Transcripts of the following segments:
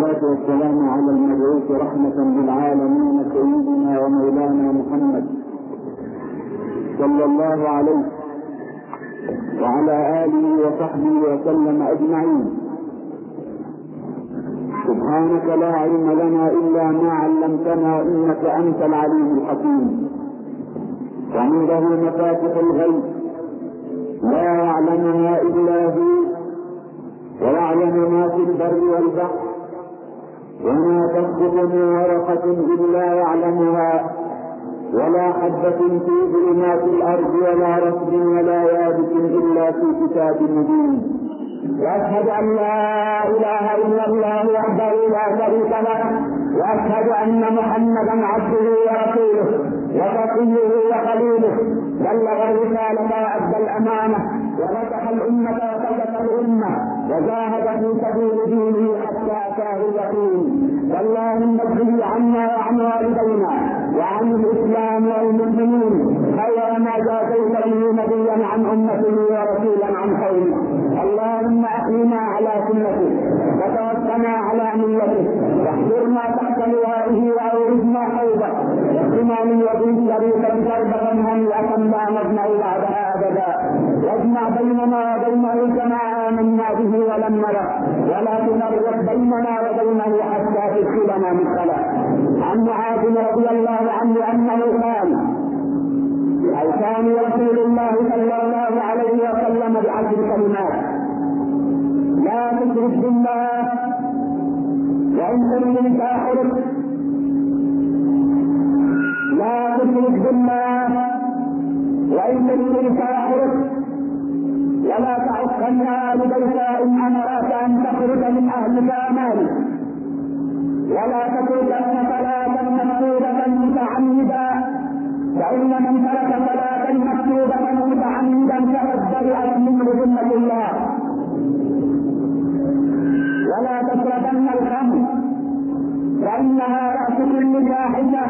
والصلاة والسلام على المبعوث رحمة للعالمين سيدنا ومولانا محمد صلى الله عليه وعلى آله وصحبه وسلم أجمعين. سبحانك لا علم لنا إلا ما علمتنا إنك أنت العليم الحكيم. وعنده مفاتح الغيب لا يعلمها إلا هو، ويعلم ما في البر والبحر، وما تسقط من ورقة إلا يعلمها، ولا حبة في ظلمات الأرض ولا رطب ولا يابس إلا في كتاب مبين. وأشهد أن لا إله إلا الله وحده لا شريك له، وأشهد أن محمدا عبده ورسوله وصفيه وخليله، بلغ الرسالة وأدى الأمانة ونصح الأمة وكشف الأمة وجاهد في سبيل دينه حتى أتاه اليقين. اللهم اغفر عنا وعن والدينا وعن الإسلام والمسلمين خير ما جازيت به نبيا عن أمته ورسولا عن قومه. اللهم أحينا على سنته وتوفنا على ملته، واحضرنا تحت لوائه وأورثنا حوضه، واقنا من يديه شريفا شربة هنيئة لا نظمأ بعدها أبدا. واجمع بيننا وبينه كما آمنا به ولم نره، ولا تفرق بيننا وبينه حتى تدخلنا مدخلا. عن معاذ رضي الله عنه أنه قال: كان رسول الله صلى الله عليه وسلم ب10 كلمات: لا تشرك بالله، وإن تريد تأخرك، لا تشرك بالله وإن تريد تأخرك، ولا تعصنا لبيك إن أمرك أن تخرج من أهلك أمانك، ولا تتركن صلاة مكتوبة متعمدا، فإن من ترك صلاة مكتوبة متعمدا فقد برئت منه ذمة الله. ولا تشربن الخمر فإنها رأس كل فاحشة،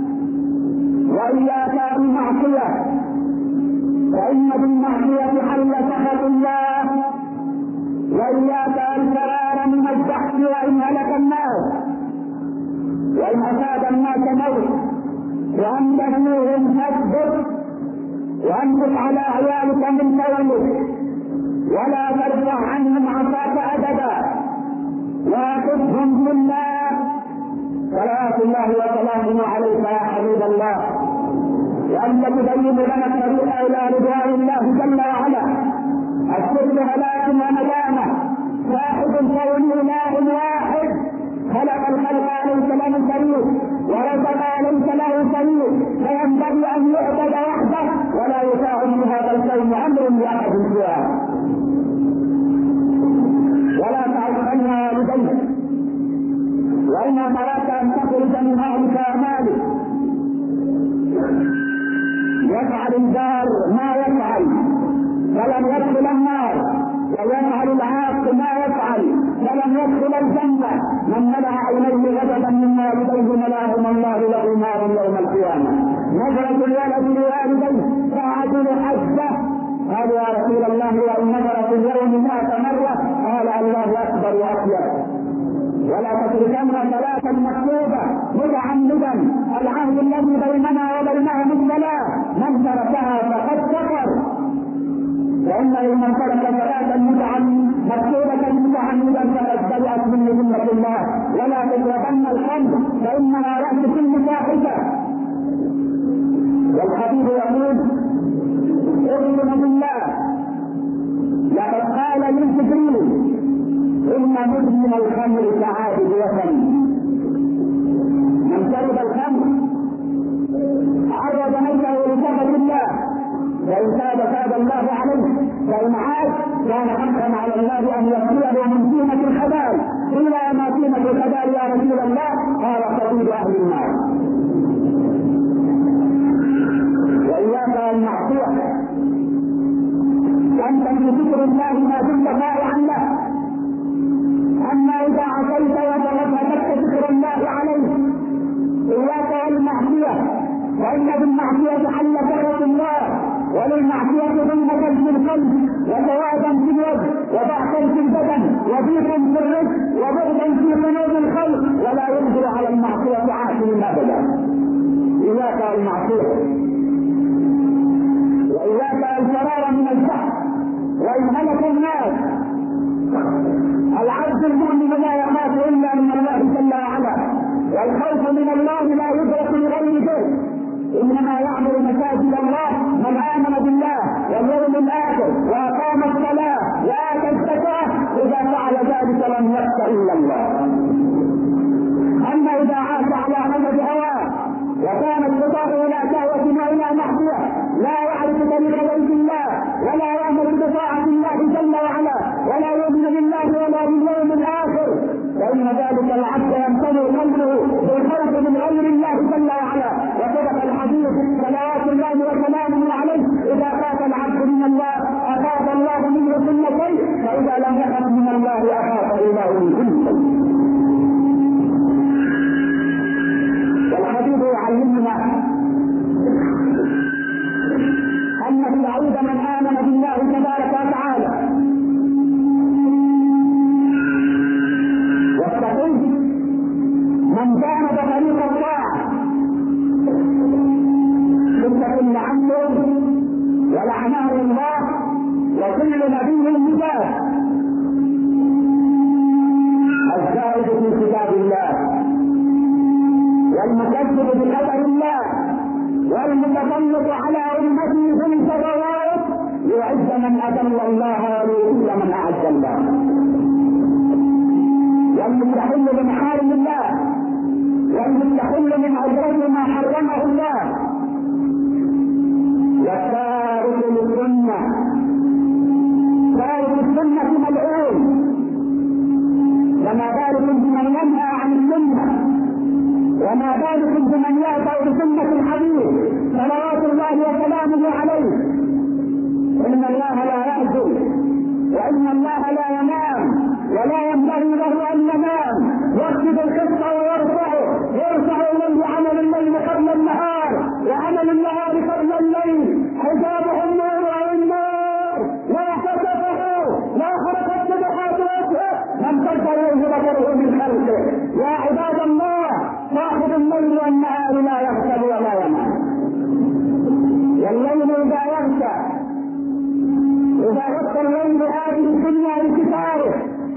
وإياك بالمعصية فإن بالمعصية حل سخط الله، وإياك الفرار من البحث وإن هلك الناس، وإن أصاب الناس موت، وأن تهنوهم فاصبر، وأنفق على عيالك من قولك، ولا ترفع عنهم عصاك أبدا، واقفهم بالله. صلوات الله وسلامه عليك يا حبيب الله، وأن تبين لنا الطريق إلى رضوان الله جل وعلا. الشرك هلاك وندامة، واحد كون إله واحد، خلق الخلق ليس له شريك، ورزق ليس له شريك، فينبغي أن يعبد وحده ولا يطاع في هذا الكون أمر لأحد سواه. ولا تعصنا والديك، وإن أمرك أن تخرج من أهلك ومالك، يفعل الدار ما يفعل فلم يدخل النار، ويفعل العاق ما يفعل فلم يدخل الجنة. من ملأ عينيه غضبا من والديه ملأهما الله له نارا يوم القيامة. نظرة الولد لوالديه تعدل حجه. قال: يا رسول الله، وإن نظر في اليوم 100 مرة. قال: الله أكبر وأكبر. ولا تتركن صلاة مكتوبة متعمدا، العهد الذي بيننا وبينهم الصلاة، من تركها فقد كفر. فإن من ترك صلاة مكتوبة متعمدا فقد برئت من ذمة الله. ولا تشربن الخمر فإنها رأس كل فاحشة. والحبيب يقول: اؤمن بالله، لقد قال لجبريل: إن مدمن الخمر كعابد وثن. من شرب الخمر عرض نفسه لسخط الله، فإن تاب الله عليه، فإن عاد كان حقا على الله أن يغفره من قيمة الخبال. قيل: ما قيمة الخبال يا رسول الله؟ قال: خطيب أهل النار. وإياك المعصية، أنت في ذكر الله ما دمت طائعا له. أما إذا عصيت وتركت ذكر الله عليه، إياك والمعصية، فإن بالمعصية حل سخط الله، وللمعصية ظلمة في القلب، وسوادا في الوجه، وضعفا في البدن، وضيقا في الرزق، وبغضا في قلوب معاصيهم ابدا. اياك المعصيه واياك الفرار من البحر. وان هلك الناس العبد المؤمن لا يخاف الا من الله جل وعلا، والخوف من الله لا يدرك بغير شيء. انما يعمر مساجد الله من امن بالله واليوم الاخر واقام الصلاه واتى الزكاه، اذا فعل ذلك لم يخش الا الله. اما اذا عاش على عمد هواه وكان الخطاب الى شهوه والى معصيه لا يعرف طريق بيت الله ولا يامر بطاعه الله جل وعلا ولا يؤمن بالله ولا باليوم الاخر، فان ذلك العبد يمتلئ قلبه بالخوف من غير الله جل وعلا. وصدق الحديث صلوات الله وسلامه عليه: اذا خاف العبد من الله اخاف الله منه كل شيء، فاذا لم يخف من الله اخاف الله من كل شيء. والحديث يعلمنا ان السعيد من امن بالله تبارك وتعالى، والسعيد من كان بطريق الطاعه كل عمه ولعنه الله وكل نبي مجاز. الزائد في كتاب الله والمكذب بقدر الله والمتسلط على امته في الشرائع ليعز من اذل الله وليذل من اعز الله، والمستحل بمحارم الله والمستحل من اجره ما حرمه الله، والتارك للسنه تارك السنه ملعون، وما ذلك بمن ينهى عن السنه وما ذلك بمن يأتى بسنة الحبيب صلوات الله وسلامه عليه. إن الله لا يهزل وإن الله لا ينام ولا ينبغي له أن ينام، يخفض القسط ويرفع إليه عمل الليل قبل النهار وعمل النهار قبل الليل، حجابه النور والنار لا كشفه لا خرقت سبحات وجهه من تجبره بصره من خلقه. يا عباد الله، صاحب الليل والنهار لا يغفل ولا ينام. والليل اذا يغشى اذا غطى الليل هذه الدنيا بكفاره،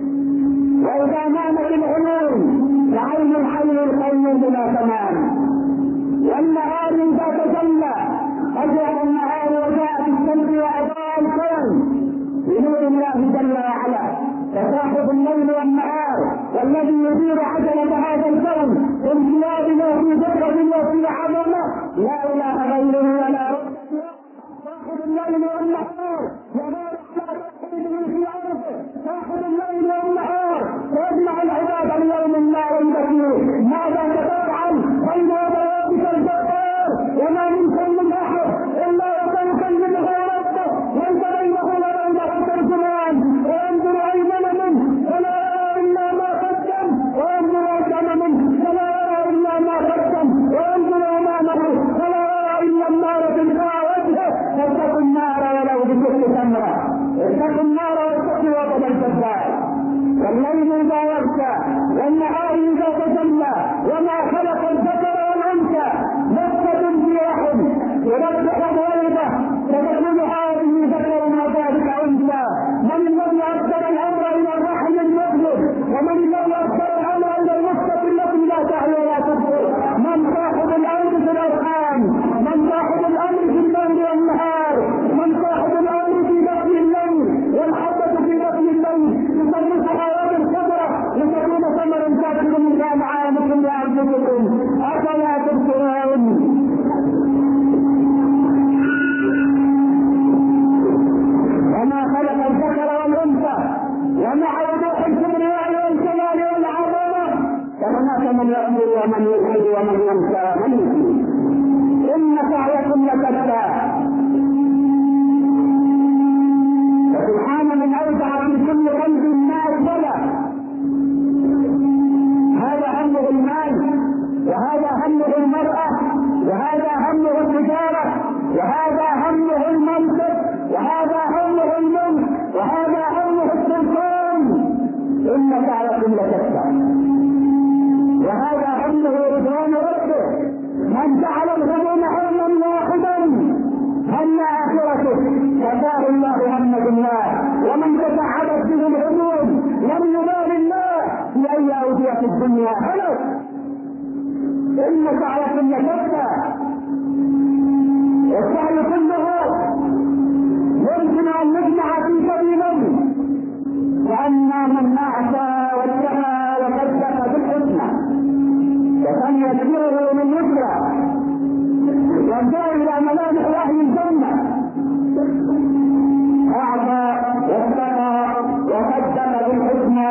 واذا نامت العيون فعين الحي القيوم بلا تمام. والنهار اذا تجلى اجرى النهار وجاء بالشمس واضاء الكون بنور الله جل وعلا. فصاحب الليل والنهار والذي يدير عجلة هذا الكون بامتيازه في دقة وفي عظمة لا اله غيره ولا رب. صاحب الليل والنهار يبارك على تقديره في ارضه، صاحب الليل والنهار يجمع العباد اليوم لا ريب فيه. ماذا تفعل بين يديك الجبار وما منكم من احد الا وسيكلمه ربه ليس بينه وبينه ترجمان، وينظر ايمن منه فلا يرى الا ما قدم، وينظر ايمن منه فلا يرى الا ما قدم، وينظر امامه فلا يرى الا النار تلقى وجهه. فاتقوا النار ولو بكل تمره، اتقوا النار واتقوا وقت الجبار. والليل اذا يغشى والنهار اذا تجلى وما خلق الذكر والانثى نفسة في رحم يربح الولده فتكون هذه ذكر وذلك انثى. من الذي ارسل الامر الى الرحم المظلم؟ ومن الذي ارسل الامر الى النفسة التي لا تعي ولا تبصر؟ من صاحب الامر في الارحام؟ من صاحب الامر في الليل والنهار؟ من صاحب الامر في دفن الليل والحبة في دفن الليل يصرفها يد الخضرة لتكون ثمرا كاتبا من عامكم وارجلكم افلا تبصرون؟ وما خلق الذكر والانثى ومع وضوح الكبرياء والجلال والعظمه فهناك من يأمر ومن يلحد ومن ينسى ومن يسير. ان سعيكم لشتى. فسبحان من اودع في كل قلب النار بلى. هذا همه المال، وهذا همه المرأة، وهذا همه التجارة، وهذا همه المنصب، وهذا همه الملك، وهذا همه السلطان. ان سعيكم لشتى. وهذا همه رضوان ربه يبالي الله في أي أودية الدنيا هلك. إن سعيكم لشتى، والسعي كله يمكن أن نجمع في سبيلين، وأما من أعطى واتقى وصدق بالحسنى فسنيسره من يسرى يرجع إلى ملامح أهل الجنة. أعطى واتقى وصدق بالحسنى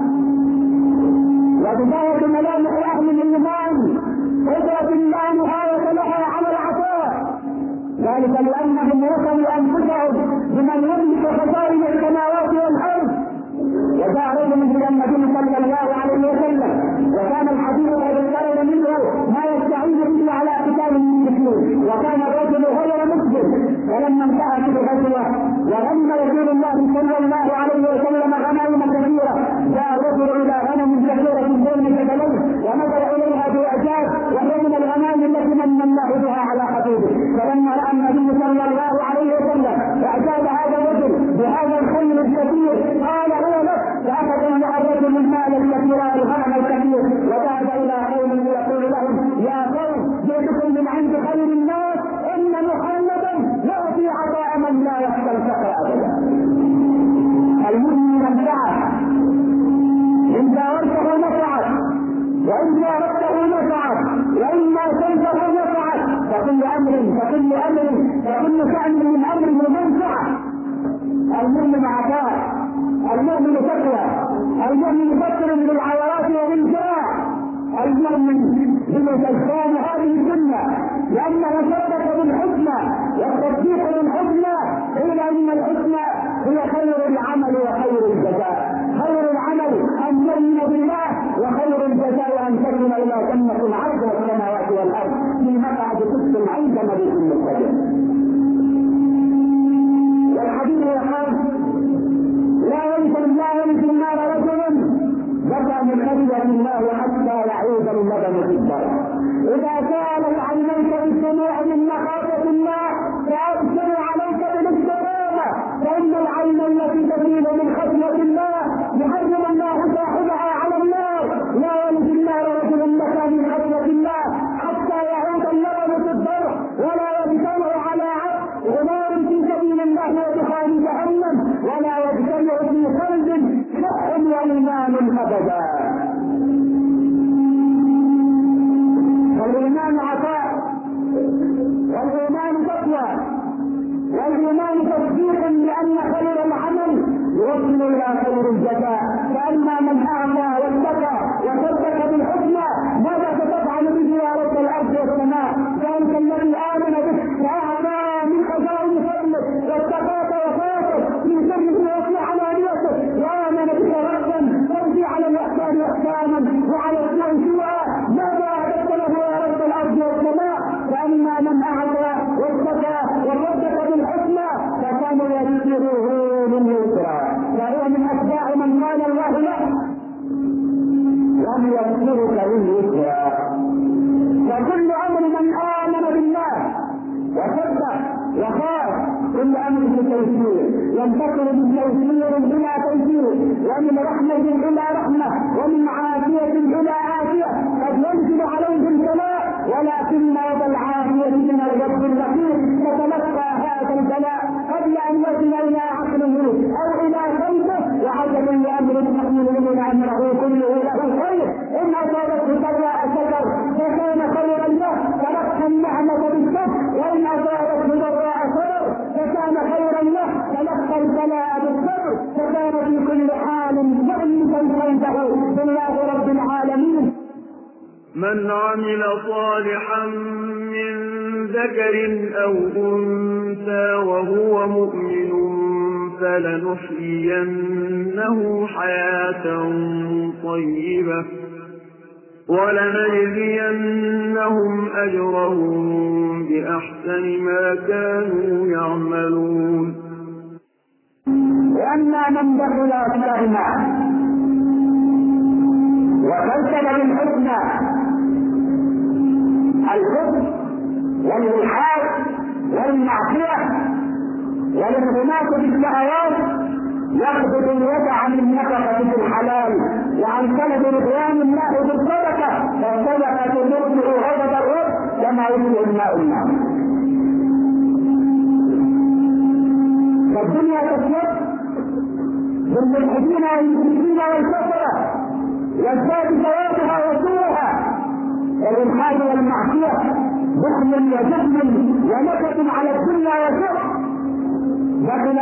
وبداية ملامح أهل الإيمان قدرة الله نهاية لها على العطاء، ذلك لأنهم وصلوا أنفسهم بمن يملك خزائن السماوات والأرض. وجاء رجل إلى النبي صلى الله عليه وسلم وكان الحديث قد انقرض منه ما يستعين به على قتال المشركين، وكان الرجل غير مسلم. ولما انتهت الغزوة وغنم رسول الله صلى الله عليه وسلم غنائم كثيرة، جاء الرجل إلى غنم كثيرة بين جبلين ونظر إليها بإعجاب، وهي من الغنائم التي من الله بها على حبيبه. فلما رأى النبي صلى الله عليه وسلم إعجاب هذا الرجل بهذا الخير الكثير قال هو لك، فأخذ مع الرجل المال الكثير والغنم الكثير وذهب إلى قوم يقول لهم يا قوم جئتكم من عند خير الناس إن محمدا يعطي عطاء من لا يخشى الفقر أبدا. المؤمن منفعه إن جاورته نفعك، وإن جاورته نفعك، وإما سلته نفعك، فكل شأن من أمره منفعه. المؤمن عطاء، المؤمن تقوى، المؤمن بكر بالعورات وبالجاه، المؤمن بمتزان هذه الدنيا لأنه صدق بالحسنى، والتصديق بالحسنى قيل إن الحسنى هي خير العمل وخير الجزاء. خير العمل أن تؤمن بالله، وخير الجزاء أن تؤمن إلى جنة عرضها السماوات والأرض في مقعد صدق عند مليك مقتدر. والحديث يقول لا يمكن النار رجل بدا من خشية الله حتى يعود اللبن في الدار. إذا كانت عينيك بالسموع من مخافة الله فأبشر عليك بالاستقامة، فإن العين التي تزيد من خشية الله يحرم الله صاحبها على النار. لا يلج النار رجل لك من خشية الله حتى يعود اللبن في الدار، ولا يجتمع على عبد غمار في سبيل الله ودخان جهنم، ولا يجتمع في قلب شح وإيمان أبدا. والإيمان عطاء، والإيمان تقوى، والإيمان تصديق لأن خير العمل يوصل إلى خير الجزاء. فأما من أعطى واتقى وصدق بالحسنى ماذا ستفعل به يا رب الأرض والسماء؟ فأنت الذي آمن بك وأعطى من خزائن فضلك واتقاك وخافك من سره وفي علانيته، وآمن بك ربا ترجي على الإحسان إحسانا وعلى السوء سوءا، ماذا أعددت له يا رب الأرض والسماء؟ فأما من أعطى واتقى وصدق بالحسنى فسنيسره لليسرى، فهو من أتباع من قال الله له ونيسرك لليسرى. فكل أمر من آمن بالله وصدق وخاف كل أمر بالتيسير، ينتقل من تيسير إلى تيسير، ومن رحمة إلى رحمة، ومن عافية إلى عافية. قد ينزل عليه البلاء ولكن هذا العافية من الرب الرحيم تتلقى هذا البلاء قبل أن يصل إلى عقله أو إلى قلبه. وعجبا لأمر المؤمن من أمره كله له خير، إن أصابته ضراء شكر فكان خيرا له تلقى النعمة بالشكر، وإن أصابته ضراء صبر فكان خيرا له تلقى البلاء بالصبر، فكان في كل حال مؤمنا عنده بالله رب العالمين. من عمل صالحا من ذكر أو أنثى وهو مؤمن فلنحيينه حياة طيبة ولنجزينهم أجرهم بأحسن ما كانوا يعملون. وأما من بخل واستغنى وكذب بالحسنى، الكفر والإلحاد والمعصية والانغماس بالشهوات يقبض اليد عن النفقة في الحلال وعن طلب رضوان الله بالصدقة، فالصدقة تطفئ غضب الرب كما يطفئ الماء النار. فالدنيا تسلط بالملحدين والمشركين والكفرة، يزداد ثوابها وسوءها. الإلحاد والمعصية بخل وجهل ونكد على الدنيا وشر، بخل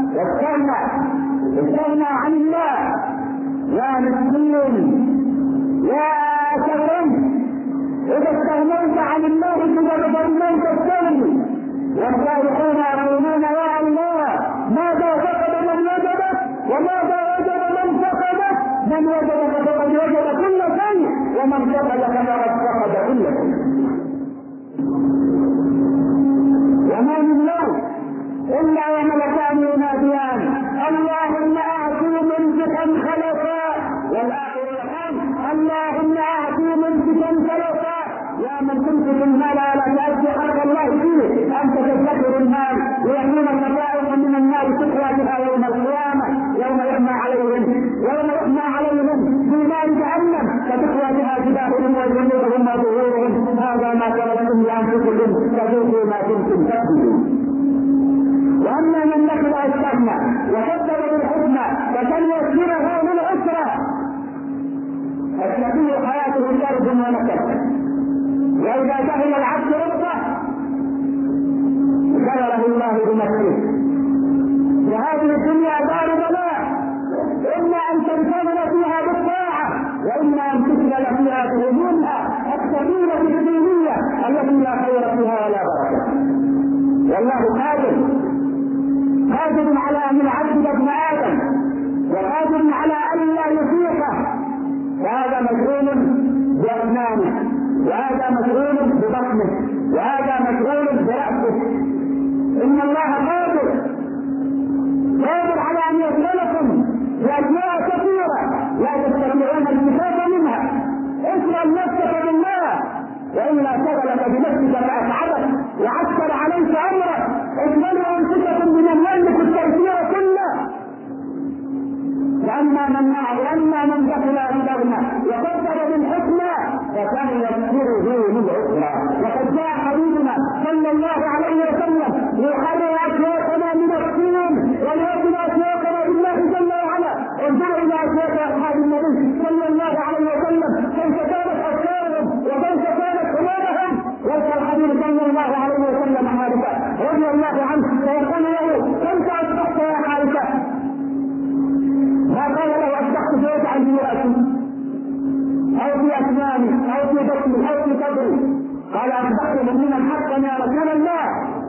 واستغنى عن الله. يا مسكين يا كرم، إذا استغنيت عن الله تجدد الثاني. والصالحون يقولون يا الله ماذا فقد من وجدك وماذا وجد من فقدك؟ من وجدك فقد وجد كل شيء ومن فقدك فقد فقد كل شيء. وما من يوم إلا وملكان يناديان اللهم أعطي ممسكا خلفا، والآخر يقول اللهم أعطي ممسكا خلفا. يا من تمسك المال ولا تأتي حق الله فيه، أنت تذكر المال ليكون النفائق من النار تقوى بها يوم القيامة، يوم يحمى عليهم في نار جهنم فتقوى بها جباههم وجنوبهم وظهورهم. هذا ما كنتم لأنفسكم فذوقوا ما كنتم تكذبون. وأما من نقل واستغنى وكذب بالحسنى فسنيسره للعسرى، فتكون حياته درب ونكد. وإذا جهل العبد ربه غفره الله بنفسه. وهذه الدنيا دار بلاء، إما أن تنتظر فيها بالطاعة وإما أن تشغل فيها بهجومها السفينة الدينية التي لا خير فيها ولا بركة. والله قادر على أن يعذب ابن آدم وقادر على أن لا يطيقه، وهذا مشغول بأسنانه وهذا مشغول ببطنه وهذا مشغول برأسه. إن الله قادر على أن يشغلكم بأشياء كثيرة لا تستطيعون الكفاف منها. اشغل نفسك بالله وإلا شغلك بنفسك فأتعبك وعسكر عليك أمرك. اشغلوا أنفسكم بمن يملك التأثير كله. وأما من دخل أنفسنا وكذب بالحسنى فسنيسره للعسرى. وقد جاء حبيبنا صلى الله عليه وسلم ليحرر أشواقنا من الطين وليأكل أشواقنا بالله جل وعلا. انظروا إلى أشواق أصحاب النبي صلى الله عليه وسلم كيف كانت أشواقهم وكيف كانت قلوبهم. وقال الحبيب صلى الله عليه وسلم حارثة رضي الله عنه فيقول له كيف أصبحت يا حارثة؟ ما قال له أصبحت فيجعل في رأسي أو في أسناني أو في بطني أو في صدري. قال أصبحت مؤمنا حقا يا رسول الله.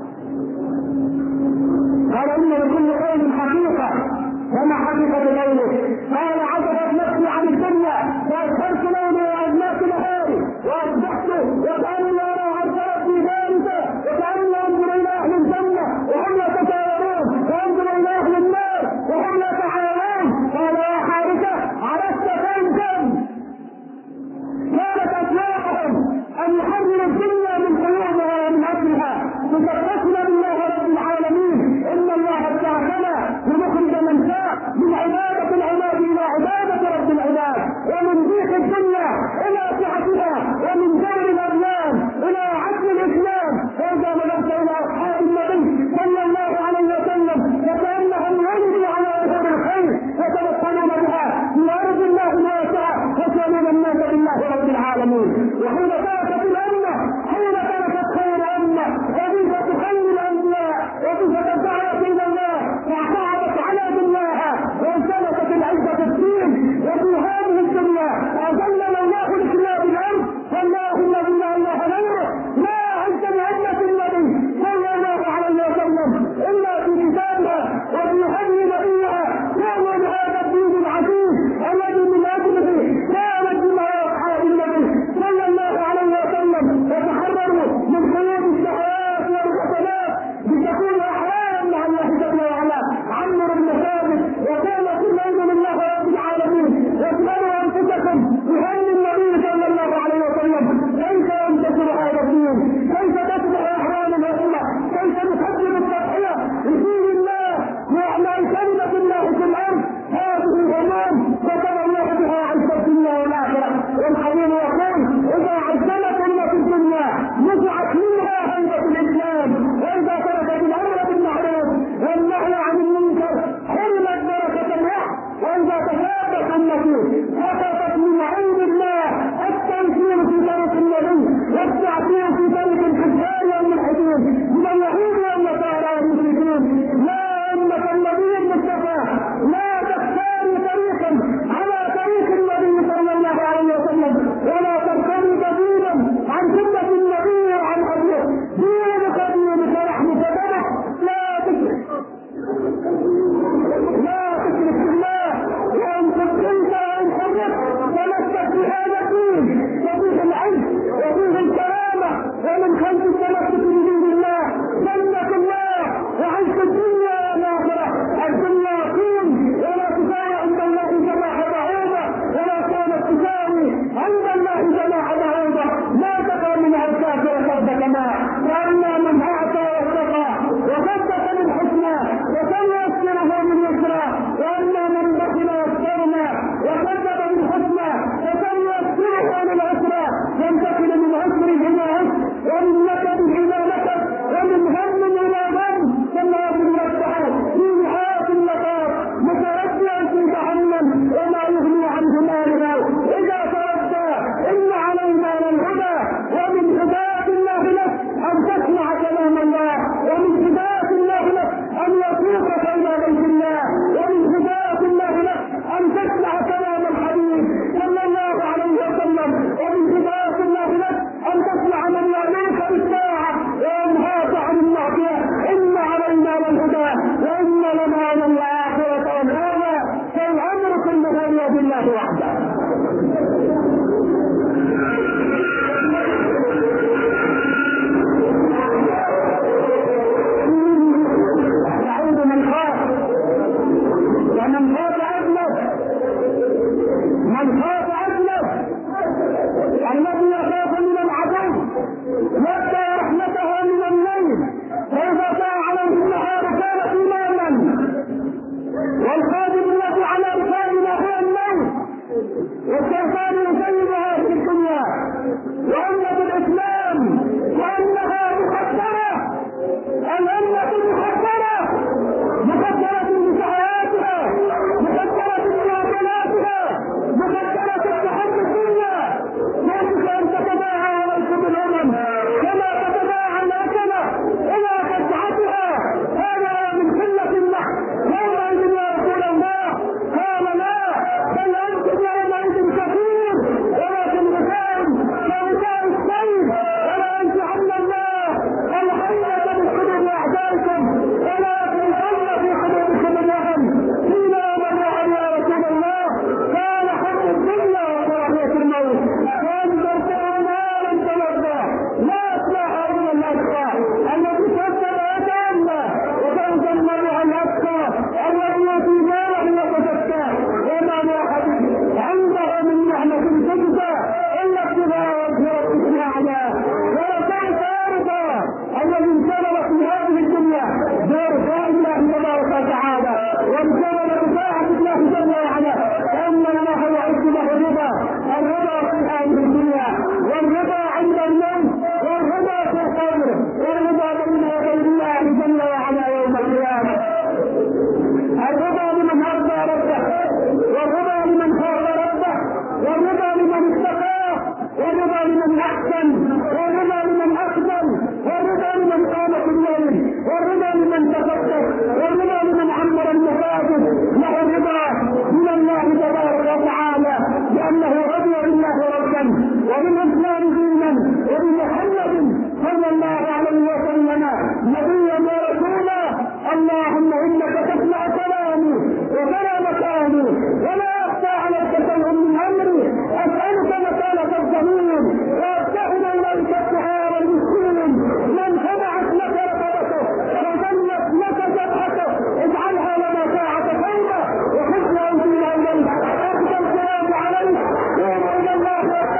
قال إن لكل قول حقيقة، وما حقيقة قوله؟ قال عجبت نفسي عن الدنيا فأسهرت ليلي وأزمات نهاري وأصبحت وكأني أرى عرش ربي بارزة وكأني أنظر إلى أهل الجنة وهم يتساءلون وأنظر إلى أهل النار وهم يتحاورون. قال يا حارثة عرفت كيفا كانت أسواقهم أن يحرروا الدنيا من قلوبها ومن أجلها تذكرنا بالله رب العالمين. إن الله ابتعثنا لنخرج من شاء من عبادة العباد إلى عبادة رب العباد، ومن ضيق الدنيا إلى صحتها، ومن دور الأبنان إلى عدل الإسلام. فإذا نظرت إلى أصحاب النبي صلى الله عليه وسلم فكأنهم ولدوا على أثر الخير يتوصلون بها في أرض الله الواسعة يسألون الناس بالله رب العالمين. وحين تركت الأمة خير أمة وظيفة خير الأنبياء وظيفة الدعوة إلى الله فاعتمدت على دنياها وانسلكت العزة الدين. وفي هذه الدنيا أذلنا الله الإسلام بالأرض والله الذي لا إله غيره لا عز لأمة النبي صلى الله عليه وسلم إلا في كتابها وفي هدي نبيها كانوا بهذا الدين العزيز الذي من أجله كانت دماء أصحاب النبي صلى الله عليه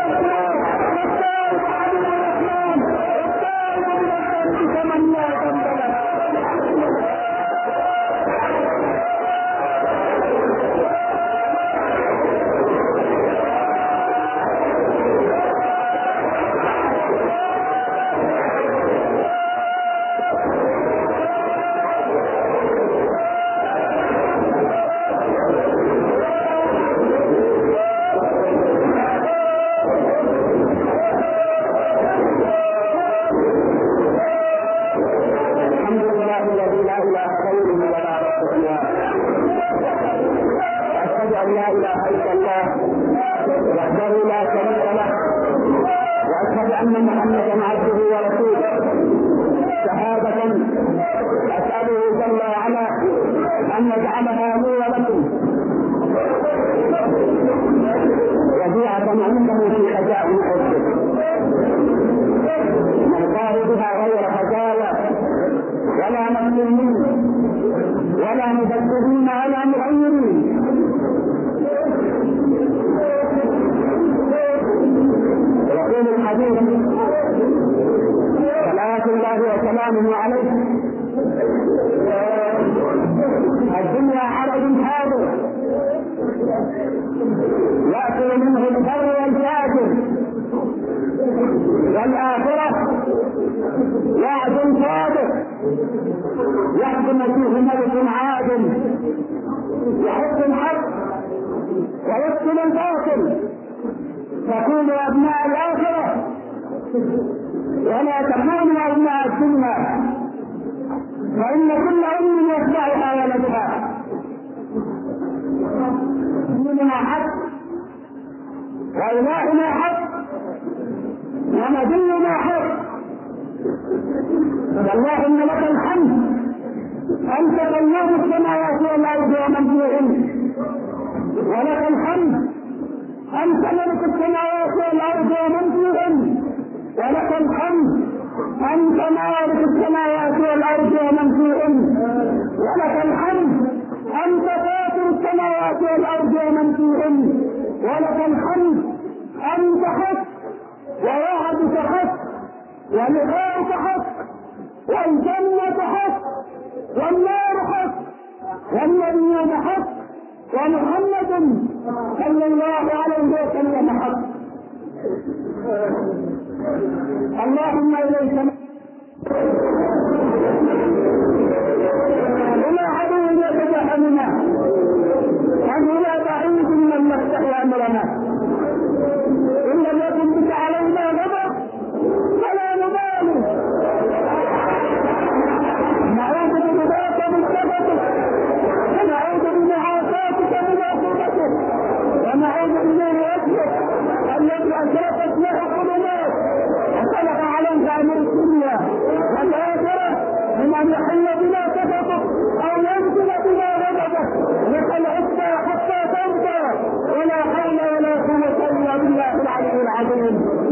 حتى تنسى ولا حول ولا قوة إلا بالله العلي العظيم.